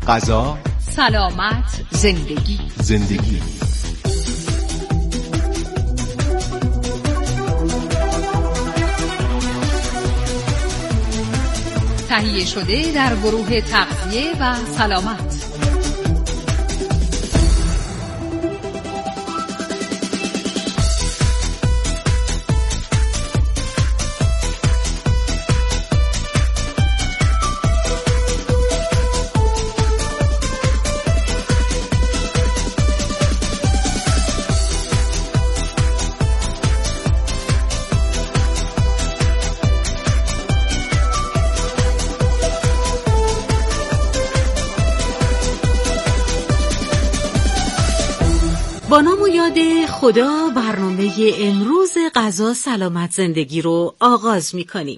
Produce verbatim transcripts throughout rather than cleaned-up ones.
غذا، سلامت، زندگی. زندگی تهیه شده در گروه تغذیه و سلامت. با نام و یاد خدا برنامه امروز غذا سلامت زندگی رو آغاز می کنیم.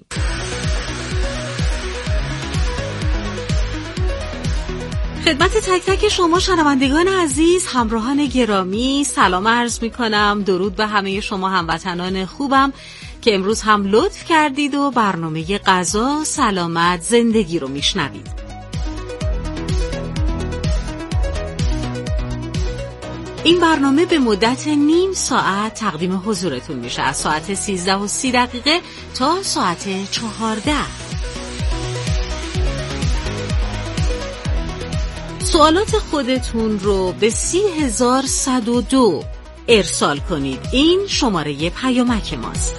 خدمت تک تک شما شنوندگان عزیز، همراهان گرامی سلام عرض می کنم. درود به همه شما هموطنان خوبم که امروز هم لطف کردید و برنامه غذا سلامت زندگی رو می شنوید. این برنامه به مدت نیم ساعت تقدیم حضورتون میشه، از ساعت سیزده و سی دقیقه تا ساعت چهارده. سوالات خودتون رو به سی هزار صد و دو ارسال کنید. این شماره پیامک ماست.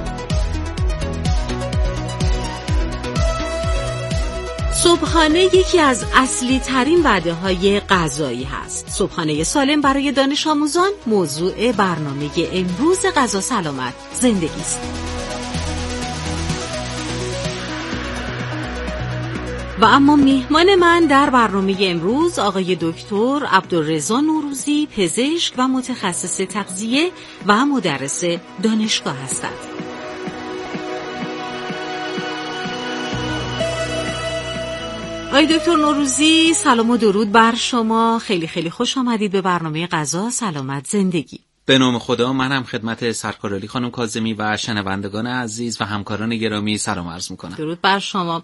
صبحانه یکی از اصلی ترین وعده های غذایی هست. صبحانه سالم برای دانش آموزان موضوع برنامه امروز غذا سلامت زندگی است. و اما میهمان من در برنامه امروز آقای دکتر عبدالرضا نوروزی، پزشک و متخصص تغذیه و مدرس دانشگاه هستند. آقای دکتر نوروزی، سلام و درود بر شما. خیلی خیلی خوش آمدید به برنامه غذا سلامت زندگی. به نام خدا، من هم خدمت سرکارعلی خانم کاظمی و شنوندگان عزیز و همکاران گرامی سلام عرض میکنم. درود بر شما.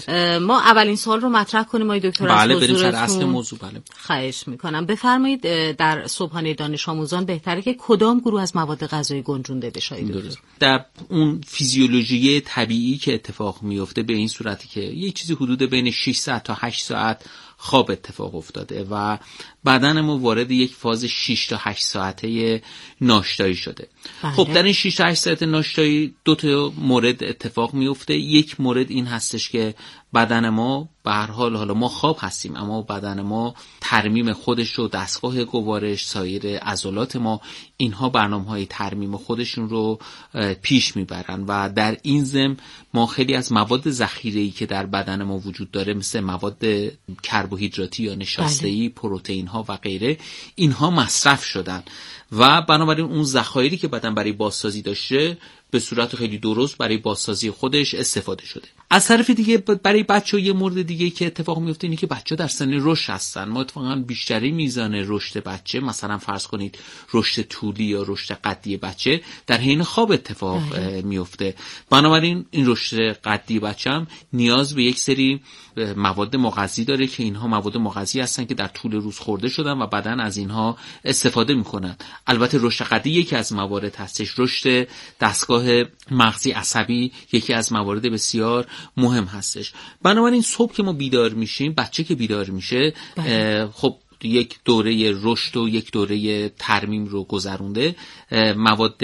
ما اولین سوال رو مطرح کنیم آقای دکتر. بله، بریم سر اصل موضوع. بله، خواهش میکنم. بفرمایید در صبحانه دانش آموزان بهتره که کدام گروه از مواد غذایی گنجونده بشه؟ در اون فیزیولوژی طبیعی که اتفاق میفته به این صورتی که یه چیزی حدود بین شش ساعت تا هشت ساعت خواب اتفاق افتاده و بدن ما وارد یک فاز شش تا هشت ساعته ناشتایی شده. بله. خب در این شش تا هشت ساعت ناشتایی دو تا مورد اتفاق میفته. یک مورد این هستش که بدن ما به هر حال، حالا ما خواب هستیم اما بدن ما ترمیم خودش رو، دستگاه گوارش، سایر عضلات ما، اینها برنامه‌های ترمیم خودشون رو پیش میبرن و در این ضمن ما خیلی از مواد ذخیره‌ای که در بدن ما وجود داره مثل مواد کربوهیدراتی یا نشاسته‌ای، بله، پروتئین ها و غیره، اینها مصرف شدن و بنابراین اون ذخایری که بدن برای بازسازی داشته به صورت خیلی درست برای بازسازی خودش استفاده شده. از طرف دیگه برای بچه‌ها یه مورد دیگه که اتفاق میفته اینه که بچه‌ها در سن رشد هستن. ما اتفاقا بیشتری میزان رشد بچه، مثلا فرض کنید رشد طولی یا رشد قدی بچه در حین خواب اتفاق میفته. بنابراین این رشد قدی بچه هم نیاز به یک سری مواد مغذی داره که اینها مواد مغذی هستن که در طول روز خورده شدن و بدن از اینها استفاده میکنن. البته رشد قدی یکی از موارد هستش. رشد دستگاه مغزی عصبی یکی از موارد بسیار مهم هستش. بنابراین صبح که ما بیدار میشیم، بچه که بیدار میشه خب یک دوره رشد و یک دوره ترمیم رو گذرونده، مواد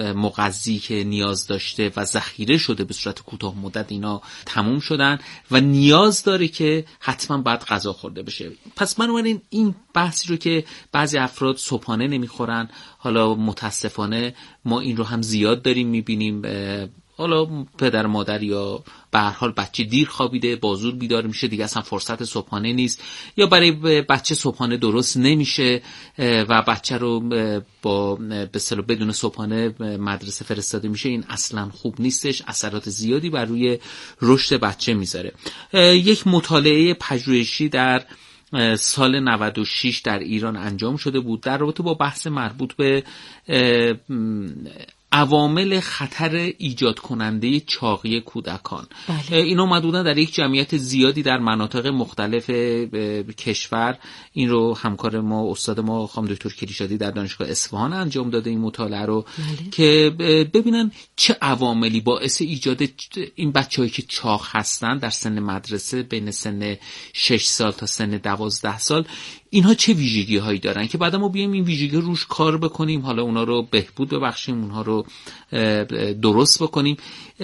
مغذی که نیاز داشته و ذخیره شده به صورت کوتاه مدت اینا تموم شدن و نیاز داره که حتما باید غذا خورده بشه. پس بنابراین این بحثی رو که بعضی افراد صبحانه نمیخورن، حالا متاسفانه ما این رو هم زیاد داریم میبینیم، حالا پدر مادر یا به هر حال بچه دیر خوابیده، بازور بیدار میشه، دیگه اصلا فرصت صبحانه نیست، یا برای بچه صبحانه درست نمیشه و بچه رو با به اصطلاح بدون صبحانه مدرسه فرستاده میشه. این اصلا خوب نیستش، اثرات زیادی بر روی رشد بچه میذاره. یک مطالعه پژوهشی در سال نود و شش در ایران انجام شده بود در رابطه با بحث مربوط به عوامل خطر ایجاد کننده چاقی کودکان. بله. اینو مدودا در یک جمعیت زیادی در مناطق مختلف کشور، این رو همکار ما استاد ما خانم دکتر کلیشادی در دانشگاه اصفهان انجام داده این مطالعه رو. بله. که ببینن چه عواملی باعث ایجاد این بچه‌هایی که چاق هستن در سن مدرسه بین سن شش سال تا سن دوازده سال، اینها چه ویژگی هایی دارن که بعدا ما بیایم این ویژگی روش کار بکنیم، حالا اونا رو بهبود ببخشیم، اونها رو درست بکنیم.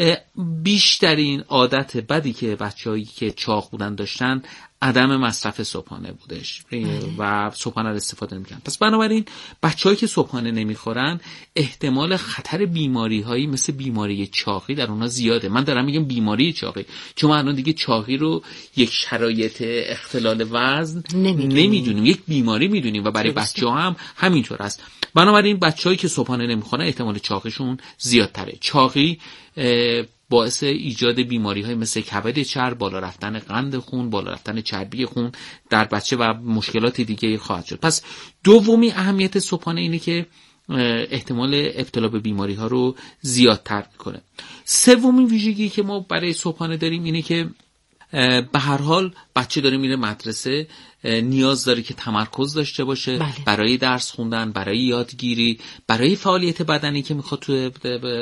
بیشترین عادت بدی که بچه‌هایی که چاق بودن داشتن عدم مصرف صبحانه بودش و صبحانه رو استفاده نمی‌کردن. پس بنابراین بچه‌هایی که صبحانه نمیخورن احتمال خطر بیماری‌هایی مثل بیماری چاقی در اونها زیاده. من دارم میگم بیماری چاقی چون الان دیگه چاقی رو یک شرایط اختلال وزن نمیدونیم، یک بیماری میدونیم و برای بچه‌ها هم همینطور است. بنابراین بچه‌هایی که صبحانه نمیخورن احتمال چاقیشون زیادتره. چاقی باعث ایجاد بیماری‌های مثل کبد چرب، بالا رفتن قند خون، بالا رفتن چربی خون در بچه و مشکلات دیگه خواهد شد. پس دومی اهمیت صبحانه اینه که احتمال ابتلا به بیماری‌ها رو زیادتر می‌کنه. سومین ویژگی که ما برای صبحانه داریم اینه که به هر حال بچه داره میره مدرسه، نیاز داره که تمرکز داشته باشه. بله. برای درس خوندن، برای یادگیری، برای فعالیت بدنی که میخواد تو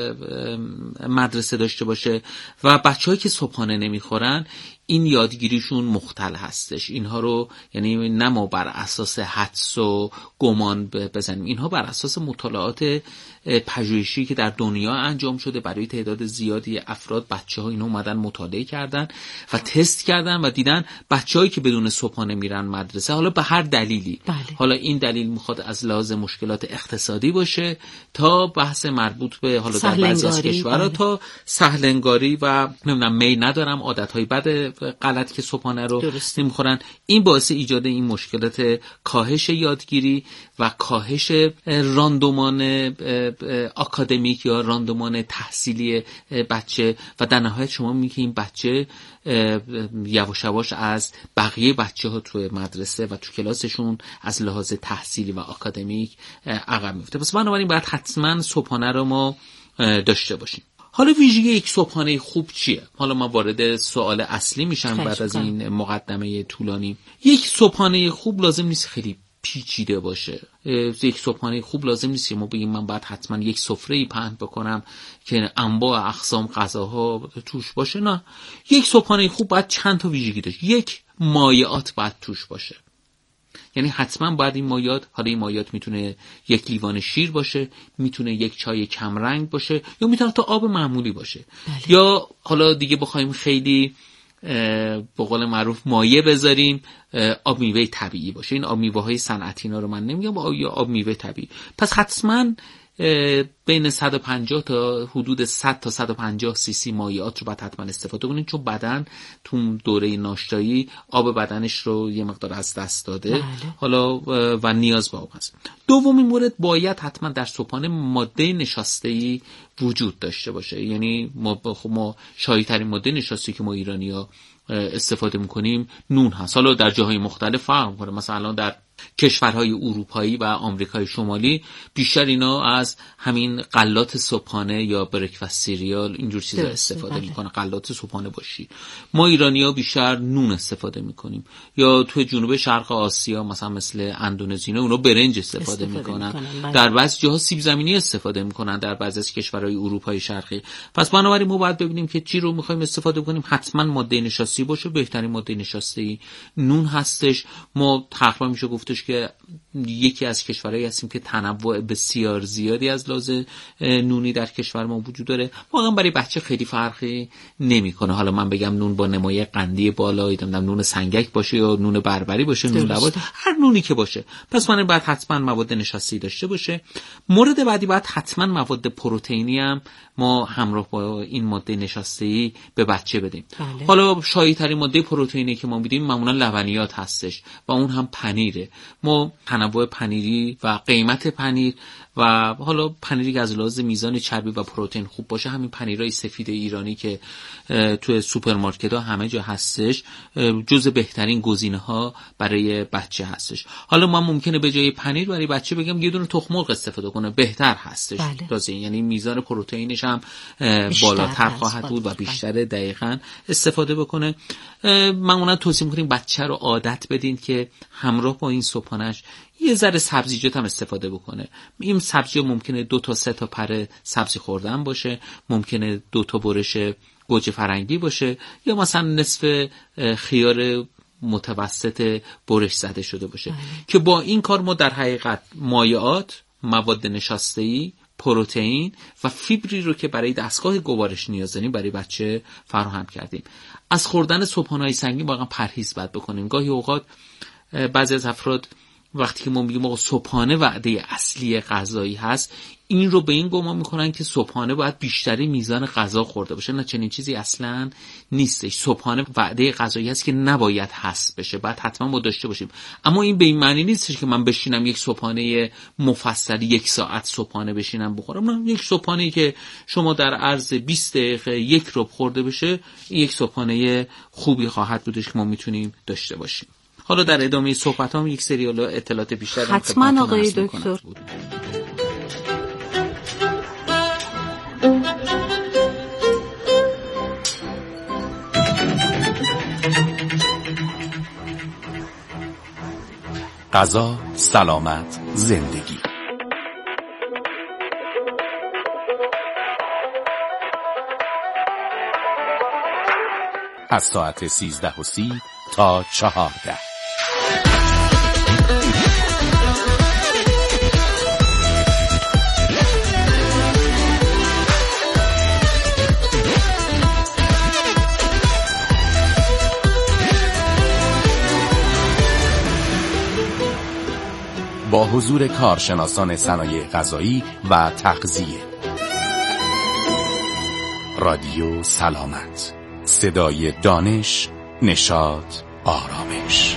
مدرسه داشته باشه. و بچه‌هایی که صبحانه نمیخورن این یادگیریشون مختل هستش. اینها رو یعنی نه ما بر اساس حدس و گمان بزنیم، اینها بر اساس مطالعات پژوهشی که در دنیا انجام شده برای تعداد زیادی افراد، بچه‌ها اینو اومدن مطالعه کردن و تست کردن و دیدن بچه‌هایی که بدون صبحانه میرن مدرسه، حالا به هر دلیلی، بله. حالا این دلیل میخواد از لحاظ مشکلات اقتصادی باشه تا بحث مربوط به حالا در بعضی از کشورها تا سهلنگاری و نمیدونم می ندارم عادت‌های بد غلط که صبحانه رو نمیخورن، این باعث ایجاد این مشکلات کاهش یادگیری و کاهش راندمان آکادمیک یا راندمان تحصیلی بچه و در نهایت شما میگی که این بچه یواش یواش از بقیه بچه ها توی مدرسه و تو کلاسشون از لحاظ تحصیلی و آکادمیک عقب میفته. پس بنابراین باید حتما صبحانه رو ما داشته باشیم. حالا ویژگی یک صبحانه خوب چیه؟ حالا ما وارد سوال اصلی میشم بعد از این مقدمه طولانی. یک صبحانه خوب لازم نیست خیلی پیچیده باشه. یک صبحانه خوب لازم نیست ما بگیم من باید حتما یک سفره‌ای پهن بکنم که انواع اقسام غذاها توش باشه. نه، یک صبحانه خوب باید چند تا ویژگی داشته. یک، مایعات باید توش باشه، یعنی حتما باید این مایعات، حالا این مایعات میتونه یک لیوان شیر باشه، میتونه یک چای کم رنگ باشه، یا میتونه تا آب معمولی باشه. بله. یا حالا دیگه بخوایم خیلی به قول معروف مایع بذاریم، آب میوه طبیعی باشه. این آب میوه های صنعتی اینا رو من نمیگم، یا آب میوه طبیعی. پس حتما بین صد و پنجاه تا حدود صد تا صد و پنجاه سی سی مایعات رو باید حتما استفاده کنیم، چون بدن تو دوره ناشتایی آب بدنش رو یه مقدار از دست داده. بله. حالا و نیاز به آب هست. دومین مورد، باید حتما در صبحانه ماده نشاسته‌ای وجود داشته باشه. یعنی ما خب ما شایع ترین ماده نشاسته که ما ایرانی‌ها استفاده میکنیم نون هست. حالا در جاهای مختلف فرق میکنه، مثلا الان در کشورهای اروپایی و آمریکای شمالی بیشتر اینا از همین غلات صبحانه یا بریکفاست سیریال اینجور چیزا استفاده بله. میکنه، غلات صبحانه باشی. ما ایرانی‌ها بیشتر نون استفاده میکنیم. یا تو جنوب شرق آسیا مثلا مثل اندونزی اونا برنج استفاده, استفاده میکنن, میکنن. در بعضی جاها سیب زمینی استفاده میکنن در بعضی از کشورهای اروپای شرقی. پس بنابراین ما باید ببینیم که چی رو میخوایم استفاده کنیم. حتما ماده نشاسته باشه. بهترین ماده نشاسته نون هستش. ما تقریبا میشه گفتش که یکی از کشورهایی هستیم که تنوع بسیار زیادی از لحاظ نونی در کشور ما وجود داره. واقعا برای بچه خیلی فرقی نمیکنه. حالا من بگم نون با نمای قندی بالا، نون سنگک باشه یا نون بربری باشه، نون لباس، هر نونی که باشه. پس من باید حتما مواد نشاسته داشته باشه. مورد بعدی باید حتما مواد پروتئینی هم ما همراه با این ماده نشاسته‌ای به بچه بدیم. بله. حالا شایع ترین ماده پروتئینی که ما میدیم معمولا لبنیات هستش و اون هم پنیره. ما تنوع پنیری و قیمت پنیر و حالا پنیری که از لحاظ میزان چربی و پروتئین خوب باشه، همین پنیرای سفید ایرانی که توی سوپرمارکت‌ها همه جا هستش جز بهترین گزینه‌ها برای بچه هستش. حالا ما ممکنه به جای پنیر برای بچه بگم یه دونه تخم مرغ استفاده کنه، بهتر هستش. بله. یعنی میزان پروتئینش هم بالاتر خواهد بود و بیشتر دقیقاً استفاده بکنه. معمولا توصیه می‌کنیم بچه رو عادت بدین که همراه با این صبحانه‌اش یه ذره سبزیجات هم استفاده بکنه. این سبزی ممکنه دو تا سه تا پره سبزی خوردن باشه، ممکنه دو تا برش گوجه فرنگی باشه، یا مثلا نصف خیار متوسط برش زده شده باشه. آه. که با این کار ما در حقیقت مایعات، مواد نشاسته‌ای، پروتئین و فیبری رو که برای دستگاه گوارش نیاز داریم برای بچه فراهم کردیم. از خوردن صبحانه‌های سنگین واقعا پرهیز باید بکنیم. گاهی اوقات بعضی از افراد وقتی که ما میگیم آقا صبحانه وعده اصلی غذایی هست، این رو به این گمان میکنن که صبحانه باید بیشتری میزان غذا خورده باشه. نه، چنین چیزی اصلا نیستش. صبحانه وعده غذایی هست که نباید حذف بشه، باید حتما ما داشته باشیم. اما این به این معنی نیستش که من بشینم یک صبحانه مفصل یک ساعت صبحانه بشینم بخورم. نه، یک صبحانه‌ای که شما در عرض بیست دقیقه یک ربع خورده بشه، یک صبحانه خوبی خواهد بودش که ما میتونیم داشته باشیم. حالا در ادامه صحبت هم یک سری اطلاعات بیشتر حتما آقای دکتر. غذا، سلامت، زندگی. از ساعت سیزده و سی تا چهارده. با حضور کارشناسان صنایع غذایی و تغذیه. رادیو سلامت، صدای دانش، نشاط، آرامش.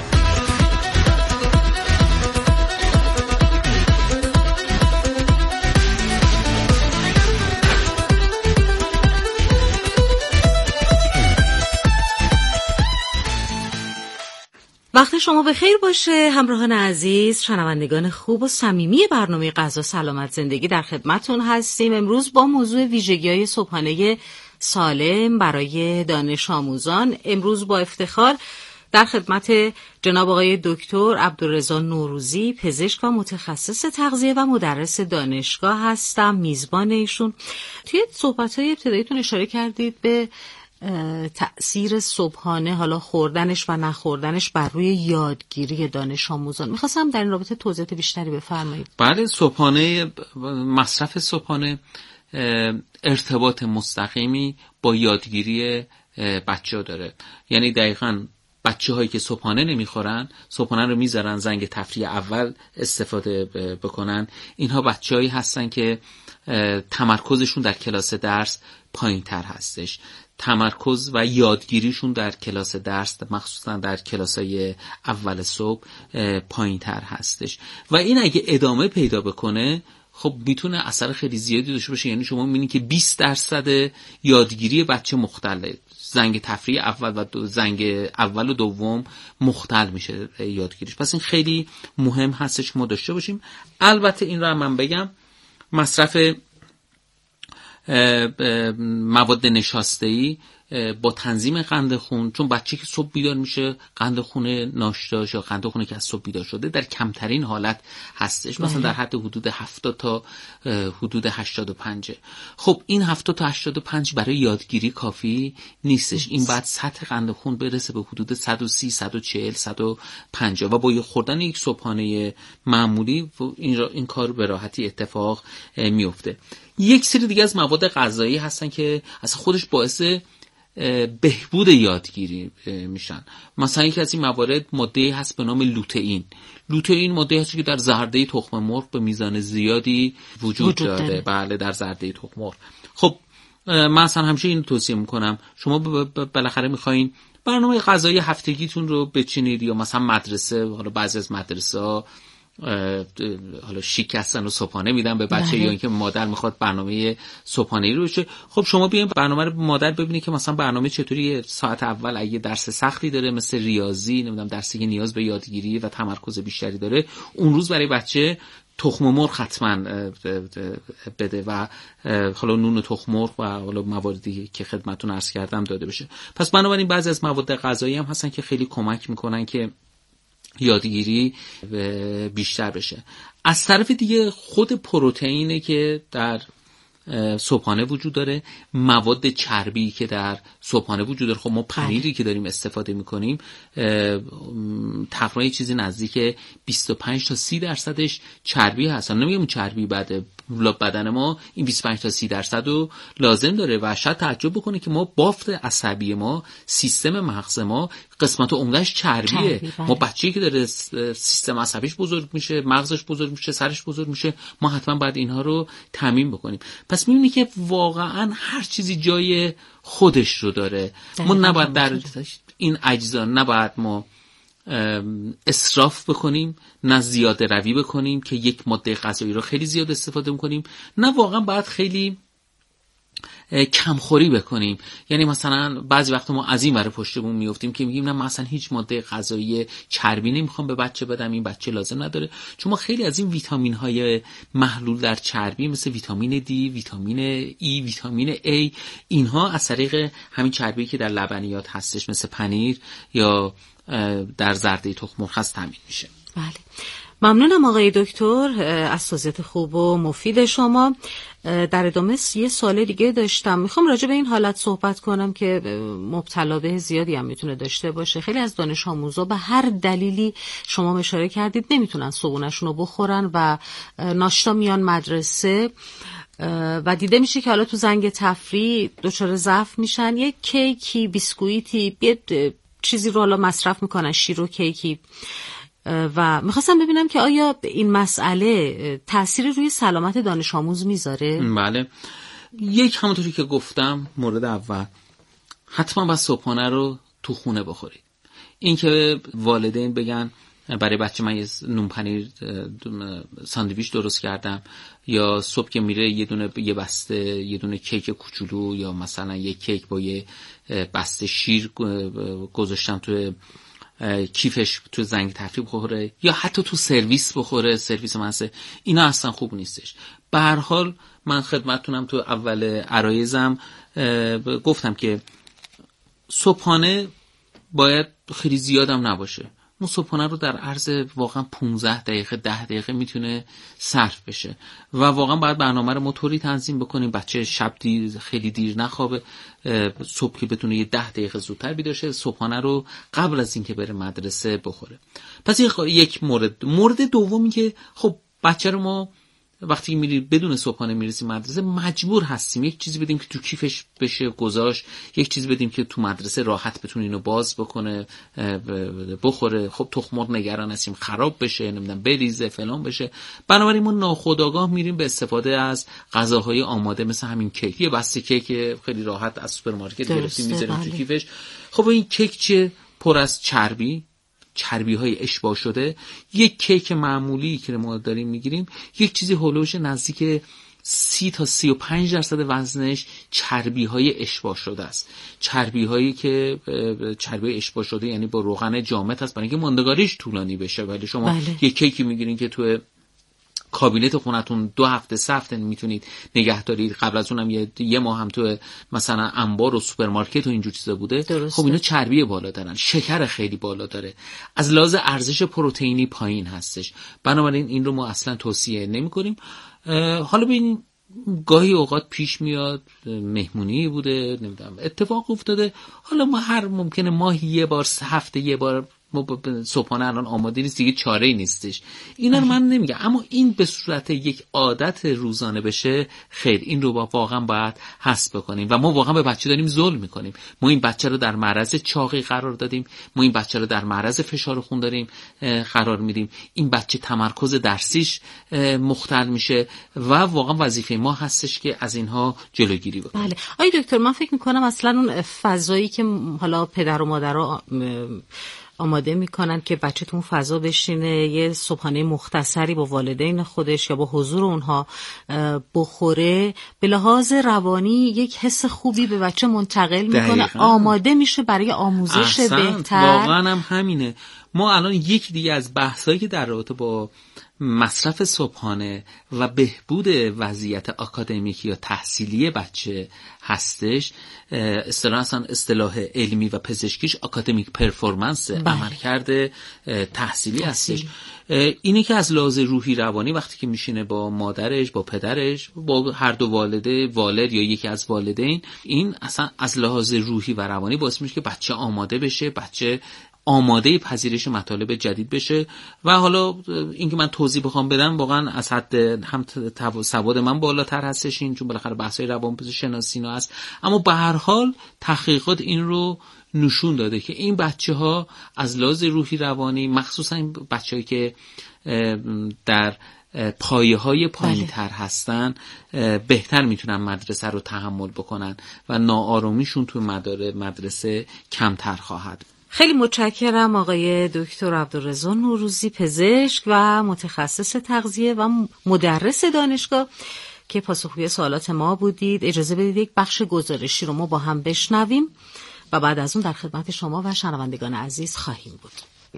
وقت شما بخیر باشه همراهان عزیز، شنوندگان خوب و صمیمی برنامه غذا سلامت زندگی در خدمتتون هستیم. امروز با موضوع ویژگی‌های صبحانه سالم برای دانش آموزان. امروز با افتخار در خدمت جناب آقای دکتر عبدالرضا نوروزی، پزشک و متخصص تغذیه و مدرس دانشگاه هستم، میزبان ایشون. توی صحبت‌های ابتداییتون اشاره کردید به تأثیر صبحانه، حالا خوردنش و نخوردنش بر روی یادگیری دانش آموزان. میخواستم در این رابطه توضیحات بیشتری بفرمایید. بله، صبحانه، مصرف صبحانه ارتباط مستقیمی با یادگیری بچه ها داره. یعنی دقیقاً بچه هایی که صبحانه نمیخورن، صبحانه رو میذارن زنگ تفریح اول استفاده بکنن، اینها بچه هایی هستن که تمرکزشون در کلاس درس پایین تر هستش. تمرکز و یادگیریشون در کلاس درس، مخصوصا در کلاسای اول صبح، پایین تر هستش و این اگه ادامه پیدا بکنه خب میتونه اثر خیلی زیادی داشته باشه. یعنی شما میبینید که بیست درصد یادگیری بچه مختله، زنگ تفریح اول و دو زنگ اول و دوم مختل میشه یادگیریش. پس این خیلی مهم هستش که ما داشته باشیم. البته این رو هم من بگم، مصرف مواد نشاسته‌ای با تنظیم قند خون، چون بچه که صبح بیدار میشه قند خون ناشتاش یا قند خونی که از صبح بیدار شده در کمترین حالت هستش، مثلا در حد حدود هفتاد تا حدود هشتاد و پنج. خب این هفتاد تا هشتاد و پنج برای یادگیری کافی نیستش. این بعد سطح قند خون برسه به حدود صد و سی، صد و چهل، صد و پنجاه و با خوردن یک صبحانه معمولی این, را این کار به راحتی اتفاق میفته. یک سری دیگه از مواد غذایی هستن که اصلا خودش باعث بهبود یادگیری میشن. مثلا یکی از این موارد ماده هست به نام لوتئین. لوتئین ماده هست که در زرده تخم مرغ به میزان زیادی وجود, وجود داره. داره. بله، در زرده تخم مرغ. خب من اصلا همیشه اینو توصیه میکنم، شما بالاخره میخواین برنامه غذایی هفتگیتون رو بچینید، یا مثلا مدرسه، حالا بعضی از مدرسه ها حالا شیک هستن و صبحانه میدن به بچه، بله. یا اینکه مادر میخواد برنامه صبحانه‌ای رو بشه. خب شما بیاین برنامه رو مادر ببینید که مثلا برنامه چطوری ساعت اول اگه درس سختی داره مثل ریاضی، نمیدونم درسی که نیاز به یادگیری و تمرکز بیشتری داره، اون روز برای بچه تخم مرغ حتما بده و حالا نون تخم مرغ و حالا مواردی که خدمتتون عرض کردم داده بشه. پس بنابراین بعضی از مواد غذایی هم هستن که خیلی کمک میکنن که یادگیری بیشتر بشه. از طرف دیگه خود پروتئینه که در صبحانه وجود داره، مواد چربی که در صبحانه وجود داره. خب ما پنیری که داریم استفاده میکنیم تقریبا چیزی نزدیک بیست و پنج تا سی درصدش چربی هست. نمیگم چربی بده، بدن ما این بیست و پنج تا سی درصد رو لازم داره و شاید تعجب بکنه که ما بافت عصبی ما، سیستم مغز ما قسمت عمدهش چربیه. چربی ما بچه‌ای که داره سیستم عصبیش بزرگ میشه، مغزش بزرگ میشه، سرش بزرگ میشه، ما حتما باید اینها رو تامین بکنیم. پس میبینی که واقعا هر چیزی جای خودش رو داره. ما نباید در این اجزا نباید ما اسراف بکنیم، نه زیاده روی بکنیم که یک ماده غذایی رو خیلی زیاد استفاده میکنیم، نه واقعا باید خیلی کمخوری بکنیم. یعنی مثلا بعضی وقت ما از این ور پشتمون میافتیم که میگیم نه مثلا هیچ ماده غذایی چربی نمیخوام به بچه بدم، این بچه لازم نداره. چون ما خیلی از این ویتامین های محلول در چربی مثل ویتامین دی، ویتامین ای، ویتامین A، اینها از طریق همین چربی که در لبنیات هستش مثل پنیر یا در زرده تخم مرغ هست تامین میشه. بله، ممنونم آقای دکتر از توضیحات خوب و مفید شما. در ادامه یه سوال دیگه داشتم، میخوام راجع به این حالت صحبت کنم که مبتلا به زیادی هم میتونه داشته باشه. خیلی از دانش آموزا به هر دلیلی شما اشاره کردید نمیتونن صبحونه‌شون رو بخورن و ناشتا میان مدرسه و دیده میشه که حالا تو زنگ تفریح دچار ضعف میشن، یه کیکی، بیسکویتی، یه چیزی رو حالا مصرف میکنن، شیر و کیکی. و میخواستم ببینم که آیا این مسئله تأثیری روی سلامت دانش آموز میذاره؟ بله، یک همونطوری که گفتم مورد اول حتما باید صبحانه رو تو خونه بخورید. این که والدین بگن برای بچه من یه نون پنیر ساندویچ درست کردم، یا صبح که میره یه دونه یه بسته یه دونه کیک کوچولو یا مثلا یه کیک با یه بسته شیر گذاشتم تو کیفش تو زنگ تفریح بخوره یا حتی تو سرویس بخوره، سرویس منسه، اینا اصلا خوب نیستش. به هر حال من خدمتتونم تو اول عرایزم گفتم که صبحانه باید خیلی زیادم نباشه. اون صبحانه رو در عرض واقعا پانزده دقیقه ده دقیقه میتونه صرف بشه و واقعا باید برنامه رو ما طوری تنظیم بکنیم بچه شب دیر خیلی دیر نخوابه، صبح که بتونه یه ده دقیقه زودتر بیدار شه، صبحانه رو قبل از اینکه بره مدرسه بخوره. پس یک مورد. مورد دومی که خب بچه رو ما وقتی میری بدون صبحانه میرسیم مدرسه مجبور هستیم یک چیزی بدیم که تو کیفش بشه گذاشت، یک چیزی بدیم که تو مدرسه راحت بتونه اینو باز بکنه بخوره. خب تخم مرغ نگران هستیم خراب بشه، نمیدونم بریزه فلان بشه، بنابراین ما ناخودآگاه میریم به استفاده از غذاهای آماده مثل همین کیک. یه بسته کیک خیلی راحت از سوپرمارکت گرفتیم میذاریم تو کیفش. خب این کیک چیه؟ پر از چربی، چربی های اشباع شده. یک کیک معمولی که ما داریم میگیریم یک چیزی هولوش نزدیک سی تا سی و پنج درصد وزنش چربی های اشباع شده است. چربی هایی که چربی اشباع شده یعنی با روغن جامد هست برای اینکه ماندگاریش طولانی بشه. ولی شما بله. یک کیکی میگیرین که تو کابینت خونتون دو هفته سه هفته میتونید نگه دارید، قبل از اونم یه, یه ماه هم تو مثلا انبار و سوپرمارکت و اینجور چیزا بوده. درسته. خب اینا چربی بالا دارن، شکر خیلی بالا داره، از لحاظ ارزش پروتئینی پایین هستش، بنابراین این رو ما اصلا توصیه نمی‌کنیم. حالا ببینید گاهی اوقات پیش میاد مهمونی بوده، نمیدونم اتفاق افتاده، حالا ما هر ممکنه ماهی یه بار سه هفته یه بار ما صبحانه الان آماده نیست دیگه، چاره‌ای نیستش. اینا رو من نمیگم، اما این به صورت یک عادت روزانه بشه خیر، این رو با واقعا باید حذف بکنیم و ما واقعا به بچه داریم ظلم میکنیم. ما این بچه رو در معرض چاقی قرار دادیم، ما این بچه رو در معرض فشار خون داریم قرار میدیم، این بچه تمرکز درسیش مختل میشه و واقعا وظیفه ما هستش که از اینها جلوگیری بکنیم. بله آقای دکتر، من فکر میکنم اصلا اون فضایی که حالا پدر و مادرها آماده میکنن که بچه‌تون فضا بشینه یه صبحانه مختصری با والدین خودش یا با حضور اونها بخوره، به لحاظ روانی یک حس خوبی به بچه منتقل میکنه، آماده میشه برای آموزش بهتر. واقعا هم همینه. ما الان یک دیگه از بحثایی که در رابطه با مصرف صبحانه و بهبود وضعیت آکادمیکی یا تحصیلی بچه هستش، اصطلاح اصلا اصطلاح علمی و پزشکیش آکادمیک پرفورمنس، عملکرد تحصیلی هستش. اینه که از لحاظ روحی روانی وقتی که میشینه با مادرش، با پدرش، با هر دو والده، والد یا یکی از والدین، این اصلا از لحاظ روحی و روانی باعث میشه که بچه آماده بشه، بچه آماده پذیرش مطالب جدید بشه. و حالا اینکه من توضیح بخوام بدم واقعا از حد هم سواد من بالاتر هستش، این چون بالاخره بحث‌های روانپزشکی شناسی اینا است، اما به هر حال تحقیقات این رو نشون داده که این بچه‌ها از لحاظ روحی روانی، مخصوصا این بچه‌هایی که در پایه‌های پایین‌تر هستن، بهتر میتونن مدرسه رو تحمل بکنن و ناآرامیشون تو مدار مدرسه کمتر خواهد. خیلی متشکرم آقای دکتر عبدالرضا نوروزی، پزشک و متخصص تغذیه و مدرس دانشگاه، که پاسخگوی سوالات ما بودید. اجازه بدید یک بخش گزارشی رو ما با هم بشنویم و بعد از اون در خدمت شما و شنوندگان عزیز خواهیم بود.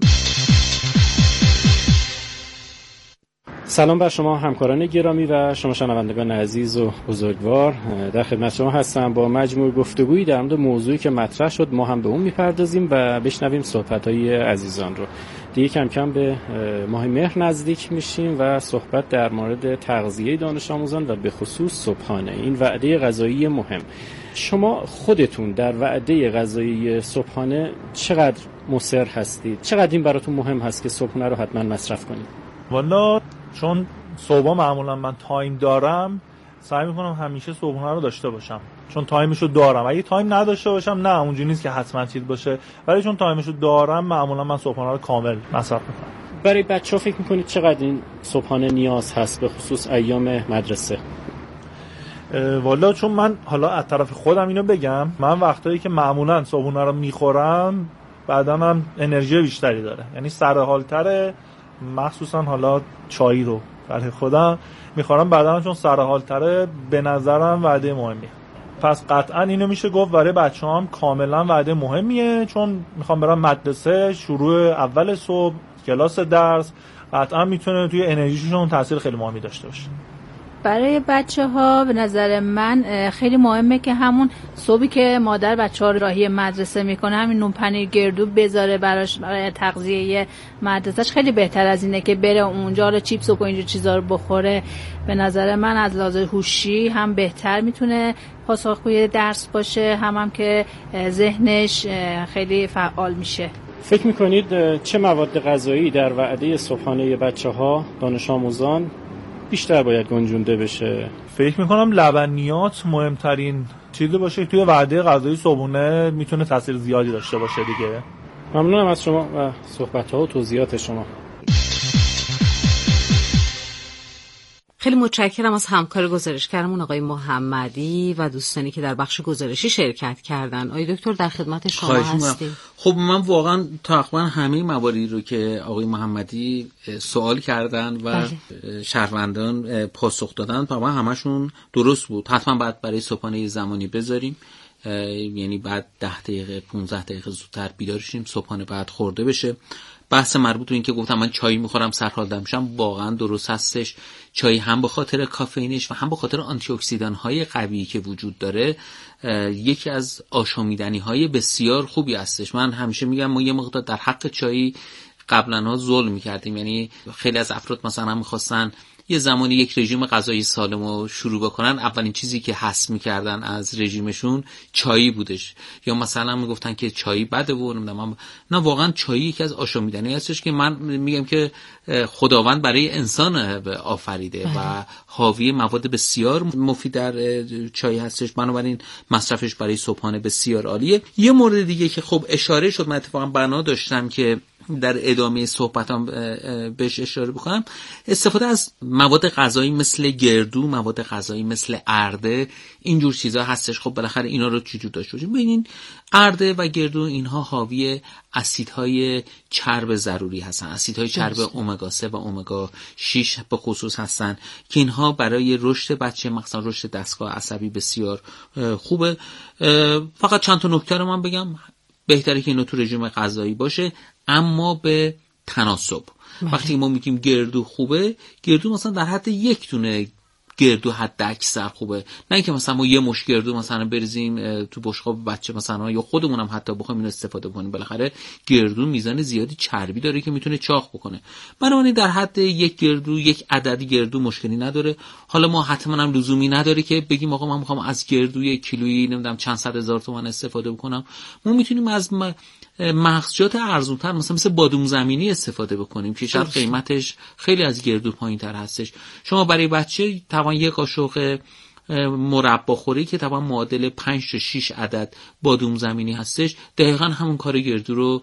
سلام بر شما همکاران گرامی و شما شنوندگان عزیز و بزرگوار. در خدمت شما هستم با مجموع گفتگویی در مورد موضوعی که مطرح شد. ما هم به اون میپردازیم و بشنویم صحبت‌های عزیزان رو. دیگه کم کم به ماه مهر نزدیک میشیم و صحبت در مورد تغذیه دانش آموزان و به خصوص صبحانه، این وعده غذایی مهم. شما خودتون در وعده غذایی صبحانه چقدر مصر هستید؟ چقدر این براتون مهم هست که صبحانه رو حتما مصرف کنید؟ والا چون صبح معمولا من تایم دارم، سعی میکنم همیشه صبحانه رو داشته باشم، چون تایمشو دارم. اگه تایم نداشته باشم نه، اونجوری نیست که حتما چیز باشه، ولی چون تایمشو دارم معمولا من صبحانه رو کامل مصرف میکنم. برای بچه‌ها فکر میکنید چقدر این صبحانه نیاز هست به خصوص ایام مدرسه؟ والا چون من حالا از طرف خودم اینو بگم، من وقتایی که معمولا صبحانه رو میخورم بدنم انرژی بیشتری داره، یعنی سرحال‌تره، مخصوصا حالا چای رو برای خودم میخورم بعداً چون سرحال‌تره، به نظرم وعده مهمیه. پس قطعا اینو میشه گفت برای بچه‌هام کاملا وعده مهمیه، چون میخوام برم مدرسه، شروع اول صبح کلاس درس، قطعا میتونه توی انرژیشون تاثیر خیلی مهمی داشته باشه. برای بچه ها به نظر من خیلی مهمه که همون صبحی که مادر بچه ها راهی مدرسه میکنه همین نون پنیر گردو بذاره براش، برای تغذیه مدرسهش خیلی بهتر از اینه که بره اونجا حالا چیپس و اینجور چیزا رو بخوره. به نظر من از لحاظ هوشی هم بهتر میتونه پاسخگوی درس باشه، هم هم که ذهنش خیلی فعال میشه. فکر میکنید چه مواد غذایی در وعده صبحانه بچه‌ها، دانش آموزان بیشتر باید گنجونده بشه؟ فکر میکنم لبنیات مهمترین چیزی باشه توی وعده غذایی صبحونه، میتونه تاثیر زیادی داشته باشه دیگه. ممنونم از شما و صحبت‌ها و توضیحات شما. خیلی متشکرم از همکار گزارشگرمون آقای محمدی و دوستانی که در بخش گزارشی شرکت کردن. آقای دکتر در خدمت شما هستیم. خب من واقعا تقریبا همه مواردی رو که آقای محمدی سوال کردن و بله. شهروندان پاسخ دادن تقریبا همشون درست بود. حتما باید برای صبحانه زمانی بذاریم، یعنی بعد ده دقیقه پانزده دقیقه زودتر بیدار شیم، صبحانه بعد خورده بشه. بحث مربوط به این که گفتم من چای میخورم سرحال دمشم، واقعا درست هستش. چای هم به خاطر کافئینش و هم به خاطر آنتی اکسیدان های قوی که وجود داره یکی از آشامیدنی های بسیار خوبی هستش. من همیشه میگم ما یه مقدار در حق چای قبلا ها ظلم میکردیم، یعنی خیلی از افراد مثلا هم میخواستن یه زمانی یک رژیم غذایی سالم رو شروع بکنن، اولین چیزی که حذف میکردن از رژیمشون چایی بودش، یا مثلا میگفتن که چایی بده و نمیدونم. نه، واقعا چایی یکی از آشامیدنی هستش که من میگم که خداوند برای انسان آفریده و حاوی مواد بسیار مفید در چای هستش، بنابراین مصرفش برای صبحانه بسیار عالیه. یه مورد دیگه که خب اشاره شد، من اتفاقا بنا داشتم که در ادامه صحبتام بهش اشاره بکنم، استفاده از مواد غذایی مثل گردو، مواد غذایی مثل ارده، اینجور چیزا هستش. خب بالاخره اینا رو چجور داشته باشیم؟ ببینین ارده و گردو اینها حاوی اسیدهای چرب ضروری هستن، اسیدهای چرب امگا سه و امگا شش به خصوص هستن که اینها برای رشد بچه، مثلا رشد دستگاه عصبی بسیار خوبه. فقط چند تا نکته رو من بگم، بهتره که اینو تو رژیم غذایی باشه اما به تناسب. وقتی ما میگیم گردو خوبه، گردو مثلا در حد یک دونه گردو حد اکثر خوبه، نه اینکه مثلا ما یه مش گردو مثلا بریزیم تو بشقاب بچه مثلا، یا خودمون هم حتی بخوایم اینو استفاده کنیم. بالاخره گردو میزان زیادی چربی داره که میتونه چاق بکنه. بنابراین در حد یک گردو، یک عددی گردو مشکلی نداره. حالا ما حتما هم لزومی نداره که بگیم آقا من میخوام از گردوی کیلویی نمیدونم چند صد هزار تومان استفاده بکنم. ما میتونیم از مغزجات ارزان‌تر مثلا مثل بادوم زمینی استفاده بکنیم که شاید قیمتش خیلی از گردو پایین‌تر هستش. شما برای بچه طبعا یک قاشق مربا خوری که طبعا معادل پنج تا شش عدد بادوم زمینی هستش، دقیقاً همون کار گردو رو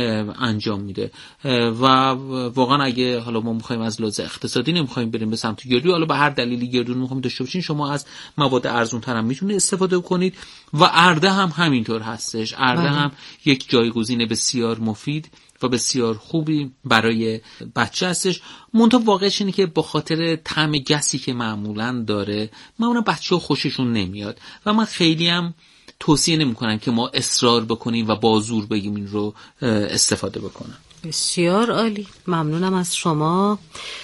انجام میده. و واقعا اگه حالا ما می‌خوایم از لحاظ اقتصادی نمی‌خوایم بریم به سمت گردو، حالا به هر دلیلی گردو می‌خوایم داشته باشین، شما از مواد ارزان‌تر هم میتونید استفاده کنید. و ارده هم همینطور هستش. ارده بله. هم یک جایگزین بسیار مفید و بسیار خوبی برای بچه هستش. منتها واقعش اینه که با خاطر طعم گسی که معمولاً داره، معمولاً بچه‌ها خوششون نمیاد و من خیلی هم توصیه نمی‌کنم که ما اصرار بکنیم و با زور بگیم این رو استفاده بکنم. بسیار عالی، ممنونم از شما.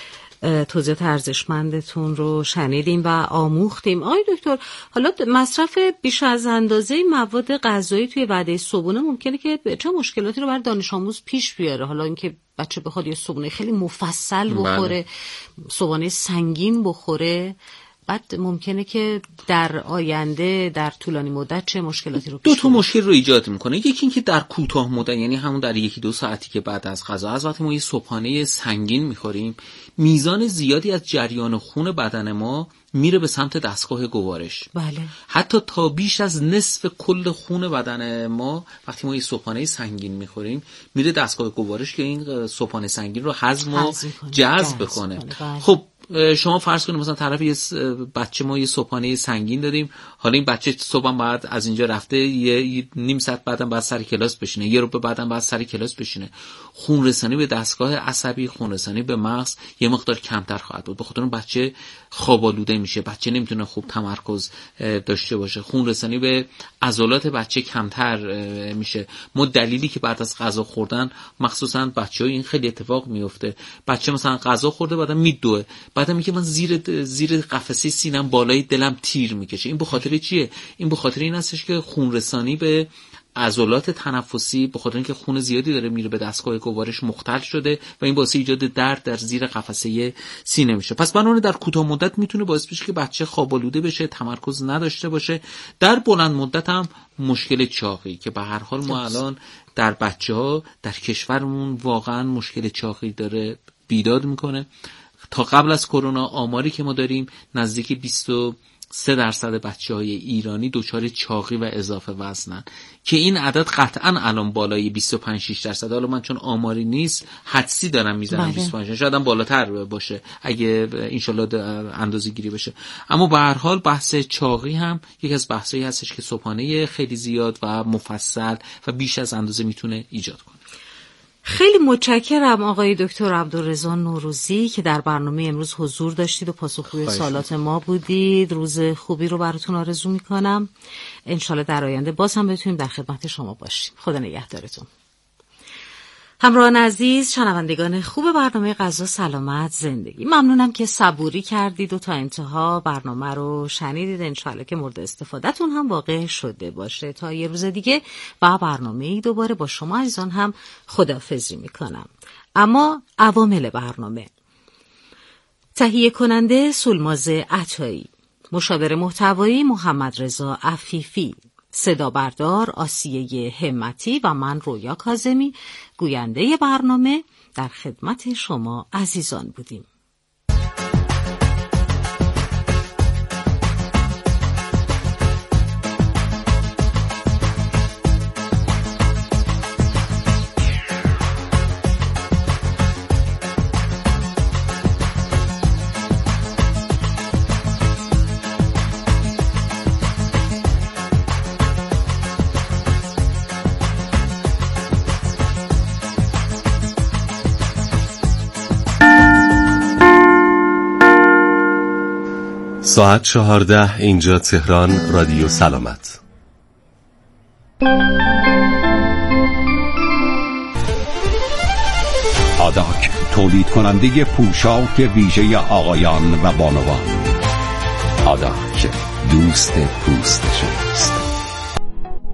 توضیحات ارزشمندتون رو شنیدیم و آموختیم. آقای دکتر، حالا مصرف بیش از اندازه مواد غذایی توی وعده صبحونه ممکنه که چه مشکلاتی رو برای دانش آموز پیش بیاره؟ حالا اینکه بچه بخواد یه صبحونه خیلی مفصل بخوره، بله. صبحونه سنگین بخوره، بعد ممکنه که در آینده در طولانی مدت چه مشکلاتی رو پیش دو تا مشکل رو ایجاد میکنه. یکی این که در کوتاه مدت، یعنی همون در یکی دو ساعتی که بعد از غذا، از وقتی ما یه صبحانه سنگین میخوریم، میزان زیادی از جریان خون بدن ما میره به سمت دستگاه گوارش. بله. حتی تا بیش از نصف کل خون بدن ما وقتی ما یه صبحانه سنگین میخوریم میره دستگاه گوارش که این صبحانه سنگین رو هضم و جذب کنه. بله. خب شما فرض کنید مثلا طرف یه بچه ما یه صبحانه سنگین دادیم، حالا این بچه صبحم بعد از اینجا رفته یه نیم ساعت بعدم بعد سر کلاس بشینه، یه رو بعدم بعد سر کلاس بشینه، خون رسانی به دستگاه عصبی، خون رسانی به مغز یه مقدار کمتر خواهد بود. به خاطر اون بچه خواب آلوده میشه، بچه نمیتونه خوب تمرکز داشته باشه، خون رسانی به عضلات بچه کمتر میشه. ما دلیلی که بعد از غذا خوردن مخصوصا بچه‌ها این خیلی اتفاق میفته، بچه مثلا غذا خورده بعدم میدوه، بعدم میگه من زیر زیر قفسه سینم بالای دلم تیر میکشه. این به خاطر چیه؟ این به خاطر این هستش که خون رسانی به عضلات تنفسی به خاطر اینکه خون زیادی داره میره به دستگاه گوارش مختل شده و این باعث ایجاد درد در زیر قفسه سینه میشه. پس بنابراین در کوتاه مدت میتونه باعث بشه که بچه خواب آلوده بشه، تمرکز نداشته باشه. در بلند مدت هم مشکل چاقی که به هر حال ما الان در بچه‌ها در کشورمون واقعا مشکل چاقی داره بیداد میکنه. تا قبل از کرونا آماری که ما داریم نزدیک بیست و سه درصد بچه‌های ایرانی دچار چاقی و اضافه وزنن که این عدد قطعاً الان بالای بیست و پنج شش درصد. حالا من چون آماری نیست حدسی دارم میزنم بیست و پنج، شاید هم بالاتر باشه اگه انشالله اندازه گیری بشه. اما به هر حال بحث چاقی هم یک از بحثایی هستش که صبحانه خیلی زیاد و مفصل و بیش از اندازه میتونه ایجاد کنه. خیلی متشکرم آقای دکتر عبدالرضا نوروزی که در برنامه امروز حضور داشتید و پاسخگوی سوالات ما بودید. روز خوبی رو براتون آرزو میکنم. انشالله در آینده باز هم بتونیم در خدمت شما باشیم. خدا نگهدارتون. همراهان عزیز، شنوندگان خوب برنامه غذا سلامت زندگی، ممنونم که صبوری کردید و تا انتها برنامه رو شنیدید. انشالله که مورد استفادهتون هم واقع شده باشه. تا یه روز دیگه و برنامه‌ای دوباره با شما عزیزان هم خداحافظی میکنم. اما عوامل برنامه: تهیه کننده سولماز عطایی، مشاور محتوایی محمد رضا عفیفی، صدا بردار آسیه همتی و من رویا کاظمی، گوینده برنامه در خدمت شما عزیزان بودیم. ساعت چهارده، اینجا تهران، رادیو سلامت. آداک، تولید کننده پوشاک ویژه آقایان و بانوان. آداک، دوست پوست شماست.